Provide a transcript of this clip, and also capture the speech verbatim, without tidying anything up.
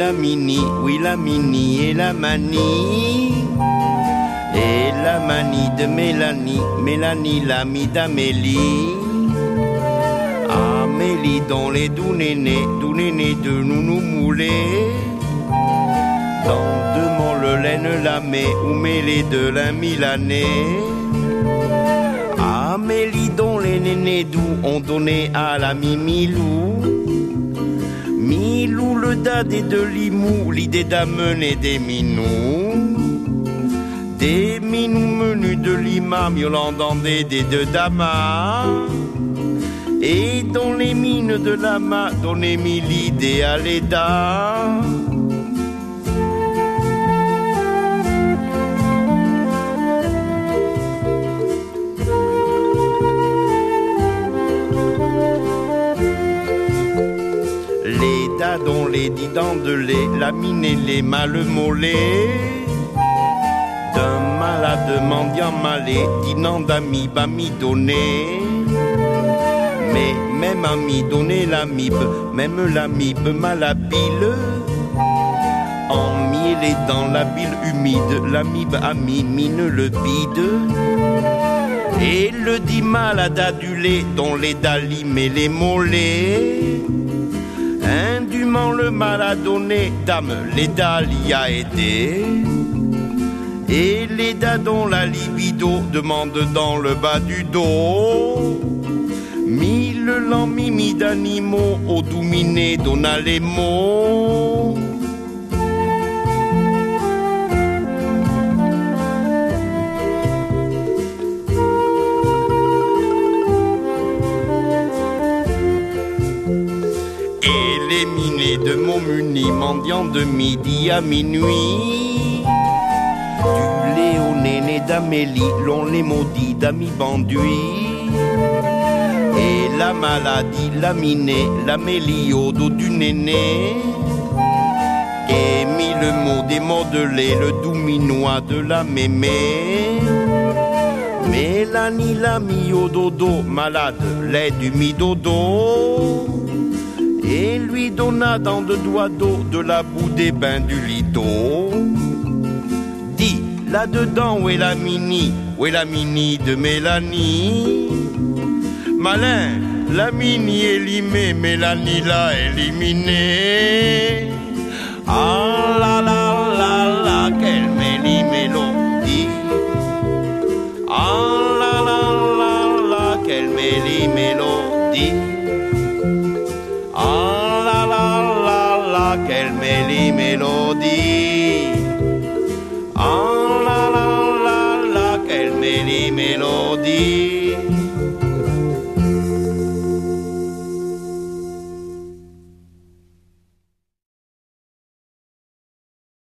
la mini, oui la mini et la manie. Et la manie de Mélanie, Mélanie l'amie d'Amélie. Amélie dans les doux nénés, doux nénés de nounou moulés. Dans deux le laine lamé ou mêlé de la milanais. Amélie dont les nénés doux ont donné à la Mimilou. Milou le dadé de Limou, l'idée d'amener des minous. Des minous menus de Lima, miaulant des des de Dama. Et dans les mines de Lama, dont Émilie des Aléda. Dont les dix dents de lait, la mine et les mâles mollets. D'un malade mendiant malé, dînant d'amis, bami donné. Mais même ami donné l'amibe, même l'amibe malhabile. Emmêlé dans la bile humide, l'amibe ami mine le bide. Et le dit malade adulé, dont les dalim et les mollets. Indûment le mal a donné, dame, l'Éda l'y a aidé. Et l'Éda dont la libido demande dans le bas du dos. Mille lents mimi d'animaux, au douminé donna les mots. De mots munis, mendiant de midi à minuit. Du Léoné né d'Amélie, l'on les maudit d'amis banduits. Et la maladie, la minée, l'Amélie au dos du néné. Et mit le mot des modelés, le doux minois de la mémé. Mélanie l'a mis au dodo, malade, lait du mi-dodo. Et lui donna dans deux doigts d'eau de la boue des bains du lido. Dis, là-dedans, où est la mini, où est la mini de Mélanie? Malin, la mini élimée, Mélanie l'a éliminée. Ah la la la la, quelle mélie mélodie. Ah la la la la, quelle mélie mélodie. Ah la la la la, quelle mélie mélodie. Ah la la la la, quelle mélie mélodie.